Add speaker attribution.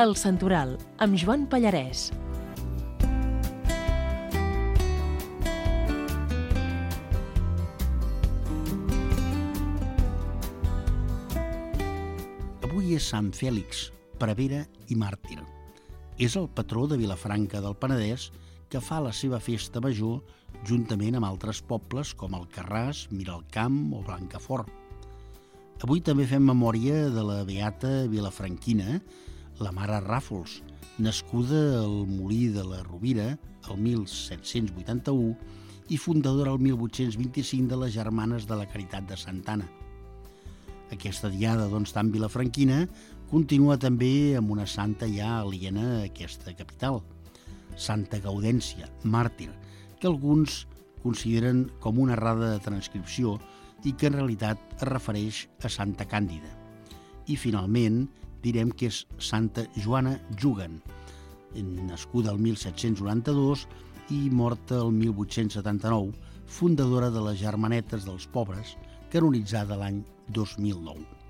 Speaker 1: El Santoral, amb Joan Pallarès.
Speaker 2: Avui és Sant Fèlix, prevere i màrtir. És el patró de Vilafranca del Penedès, que fa la seva festa major juntament amb altres pobles com Alcarràs, Miralcamp o Blancafort. Avui també fem memòria de la beata vilafranquina, la mare Ràfols, nascuda al Molí de la Rovira el 1781 i fundadora el 1825 de les Germanes de la Caritat de Santa Anna. Aquesta diada, tan vilafranquina, continua també amb una santa ja aliena a aquesta capital, Santa Gaudència, màrtir, que alguns consideren com una errada de transcripció i que en realitat es refereix a Santa Càndida. I finalment direm que és Santa Joana Juguen, nascuda el 1792 i morta el 1879, fundadora de les Germanetes dels Pobres, canonitzada l'any 2009.